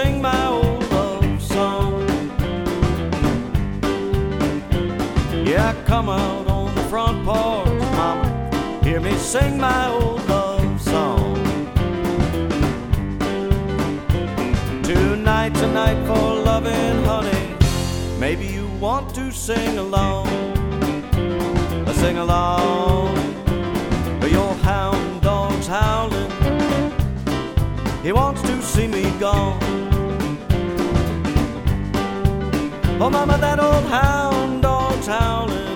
sing my old love song. Yeah, come out on the front porch, mama, hear me sing my old love song. Tonight's a night for loving, honey, maybe you want to sing along. Sing along, your hound dog's howling, he wants to see me gone. Oh mama, that old hound dog's howling,